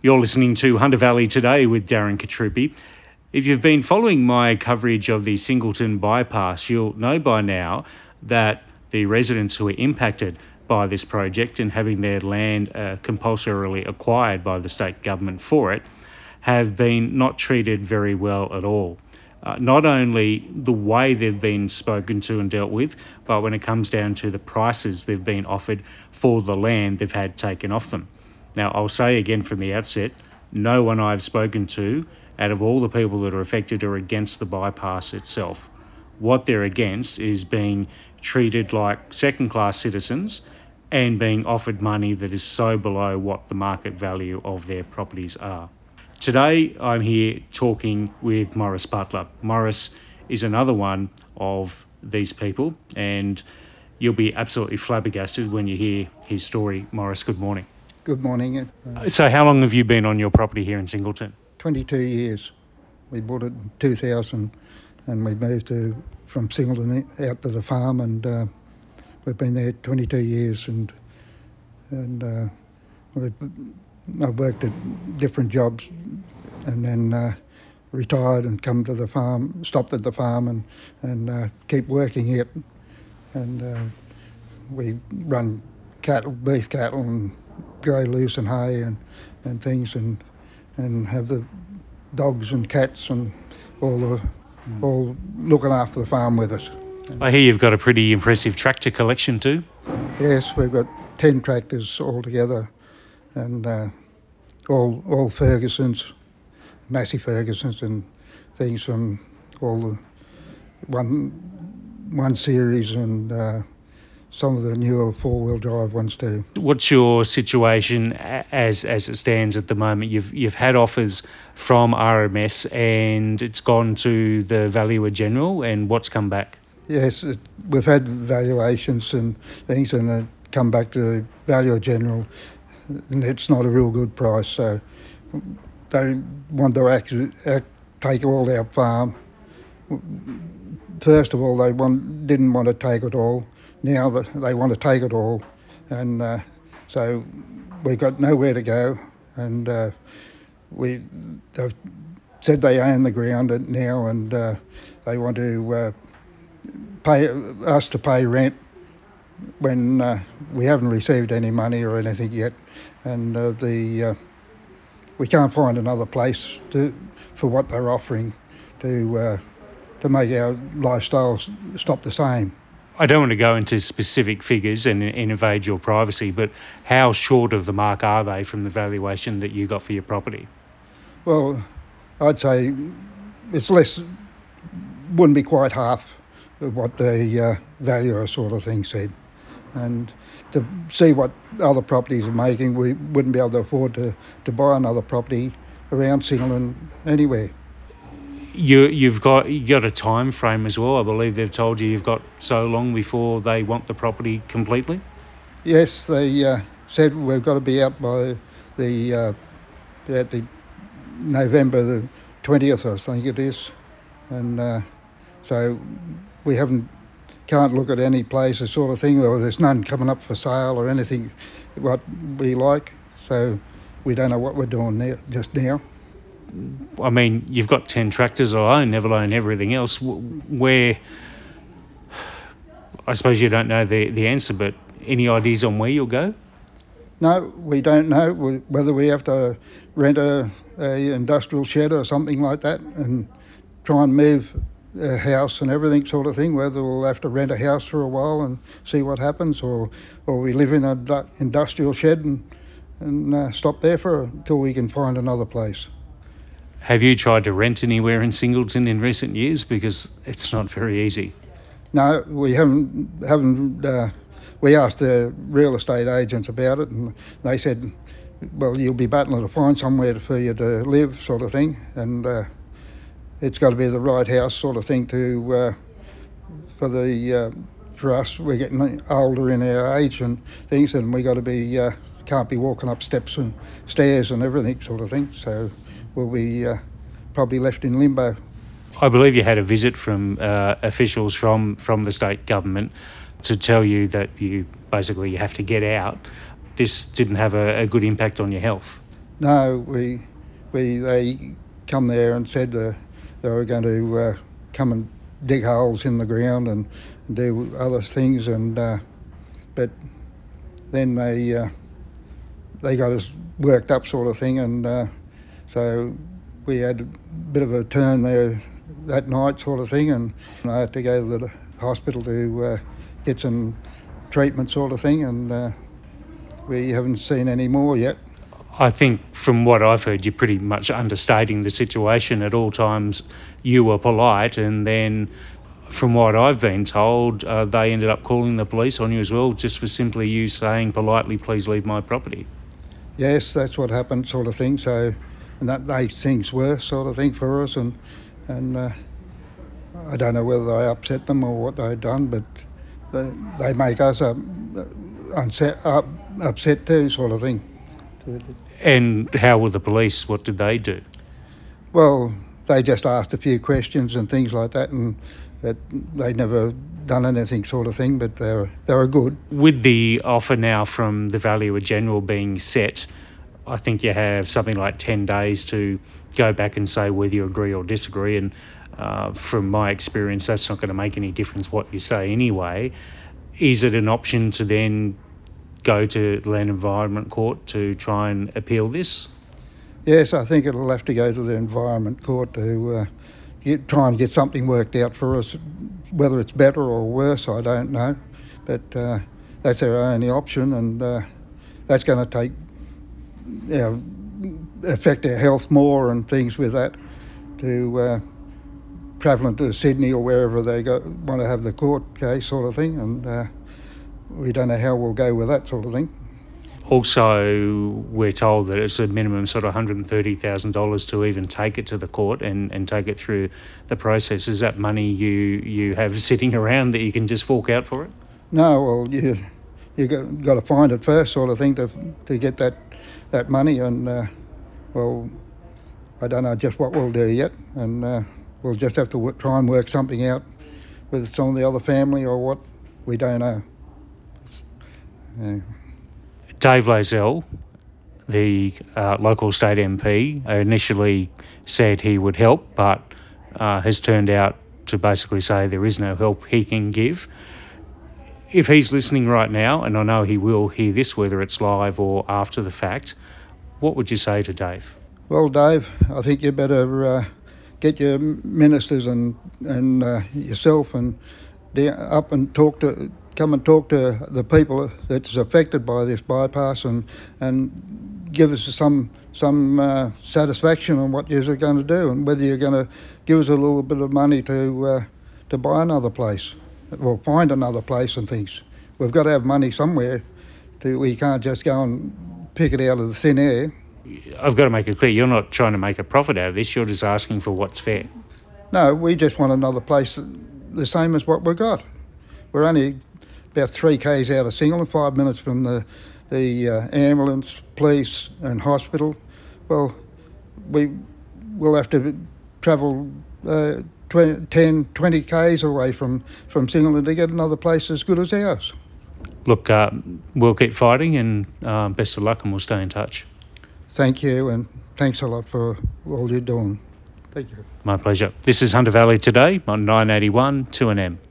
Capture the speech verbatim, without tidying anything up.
You're listening to Hunter Valley Today with Darren Katrupi. If you've been following my coverage of the Singleton bypass, you'll know by now that the residents who are impacted by this project and having their land uh, compulsorily acquired by the state government for it have been not treated very well at all. Uh, not only the way they've been spoken to and dealt with, but when it comes down to the prices they've been offered for the land they've had taken off them. Now, I'll say again from the outset, no one I've spoken to out of all the people that are affected are against the bypass itself. What they're against is being treated like second-class citizens and being offered money that is so below what the market value of their properties are. Today, I'm here talking with Morris Butler. Morris is another one of these people, and you'll be absolutely flabbergasted when you hear his story. Morris, good morning. Good morning. Uh, so how long have you been on your property here in Singleton? twenty-two years. We bought it in two thousand and we moved to from Singleton out to the farm, and uh, we've been there twenty-two years, and and uh, we've, I've worked at different jobs and then uh, retired and come to the farm, stopped at the farm and, and uh, keep working it. And uh, we run cattle, beef cattle, and grow loose and hay and, and things, and and have the dogs and cats and all the mm. all looking after the farm with us. I hear you've got a pretty impressive tractor collection too. Yes, we've got ten tractors altogether, and uh, all all Fergusons, Massey Fergusons, and things from all the one one series, and uh, some of the newer four-wheel drive ones too. What's your situation as as it stands at the moment? You've you've had offers from R M S and it's gone to the Valuer General, and what's come back? Yes, it, we've had valuations and things, and it come back to the Valuer General, and it's not a real good price. So they want to actually act, take all our farm. First of all, they want, didn't want to take it all. Now that they want to take it all, and uh, so we got nowhere to go, and uh, we they've said they own the ground now, and uh, they want to uh, pay us to pay rent when uh, we haven't received any money or anything yet, and uh, the uh, we can't find another place to for what they're offering to uh, to make our lifestyle stop the same. I don't want to go into specific figures and, and invade your privacy, but how short of the mark are they from the valuation that you got for your property? Well, I'd say it's less, wouldn't be quite half of what the uh, valuer sort of thing said. And to see what other properties are making, we wouldn't be able to afford to, to buy another property around Singleton anywhere. You, you've got you got a time frame as well. I believe they've told you you've got so long before they want the property completely. Yes, they uh, said we've got to be out by the uh, at the November the twentieth, I think it is, and uh, so we haven't can't look at any places sort of thing, or there's none coming up for sale or anything what we like. So we don't know what we're doing now, just now. I mean, you've got ten tractors alone, never alone everything else. Where, I suppose you don't know the, the answer, but any ideas on where you'll go? No, we don't know whether we have to rent a, a industrial shed or something like that and try and move a house and everything sort of thing, whether we'll have to rent a house for a while and see what happens, or, or we live in an industrial shed and, and uh, stop there for until we can find another place. Have you tried to rent anywhere in Singleton in recent years? Because it's not very easy. No, we haven't. Haven't. Uh, we asked the real estate agents about it, and they said, "Well, you'll be battling to find somewhere for you to live, sort of thing, and uh, it's got to be the right house, sort of thing, to uh, for the uh, for us. We're getting older in our age and things, and we got to be uh, can't be walking up steps and stairs and everything, sort of thing. So." Will be uh, probably left in limbo. I believe you had a visit from uh, officials from, from the state government to tell you that you basically you have to get out. This didn't have a, a good impact on your health. No, we we they come there and said uh, they were going to uh, come and dig holes in the ground and, and do other things, and uh, but then they uh, they got us worked up, sort of thing, and uh, so we had a bit of a turn there that night, sort of thing, and I had to go to the hospital to uh, get some treatment, sort of thing, and uh, we haven't seen any more yet. I think from what I've heard, you're pretty much understating the situation. At all times you were polite, and then from what I've been told, uh, they ended up calling the police on you as well, just for simply you saying politely, please leave my property. Yes, that's what happened, sort of thing. So, and that made things worse, sort of thing, for us. And and uh, I don't know whether they upset them or what they'd done, but they, they make us uh, unset, up, upset too, sort of thing. And how were the police? What did they do? Well, they just asked a few questions and things like that, and that they never done anything, sort of thing. But they were they were good. With the offer now from the Valuer General being set, I think you have something like ten days to go back and say whether you agree or disagree. And uh, from my experience, that's not going to make any difference what you say anyway. Is it an option to then go to Land Environment Court to try and appeal this? Yes, I think it'll have to go to the Environment Court to uh, get, try and get something worked out for us. Whether it's better or worse, I don't know. But uh, that's our only option, and uh, that's going to take, you know, affect our health more and things with that, to uh, travelling to Sydney or wherever they go, want to have the court case, sort of thing, and uh, we don't know how we'll go with that, sort of thing. Also, we're told that it's a minimum sort of one hundred thirty thousand dollars to even take it to the court and, and take it through the process. Is that money you, you have sitting around that you can just fork out for it? No, well, you you got, got to find it first, sort of thing, to to get that that money, and uh, well, I don't know just what we'll do yet, and uh, we'll just have to w- try and work something out with some of the other family or what. We don't know. Yeah. Dave Loisel, the uh, local state M P, initially said he would help, but uh, has turned out to basically say there is no help he can give. If he's listening right now, and I know he will hear this, whether it's live or after the fact, what would you say to Dave? Well, Dave, I think you better uh, get your ministers and and uh, yourself and down, up and talk to. Come and talk to the people that's affected by this bypass, and and give us some some uh, satisfaction on what you're going to do, and whether you're going to give us a little bit of money to uh, to buy another place or find another place and things. We've got to have money somewhere. To, we can't just go and pick it out of the thin air. I've got to make it clear, you're not trying to make a profit out of this, you're just asking for what's fair. No, we just want another place the same as what we've got. We're only about three k's out of Singleton, five minutes from the the uh, ambulance, police and hospital. Well, we will have to travel uh, twenty, ten, twenty k's away from, from Singleton to get another place as good as ours. Look, uh, we'll keep fighting, and uh, best of luck, and we'll stay in touch. Thank you, and thanks a lot for all you're doing. Thank you. My pleasure. This is Hunter Valley Today on nine eighty-one two N M.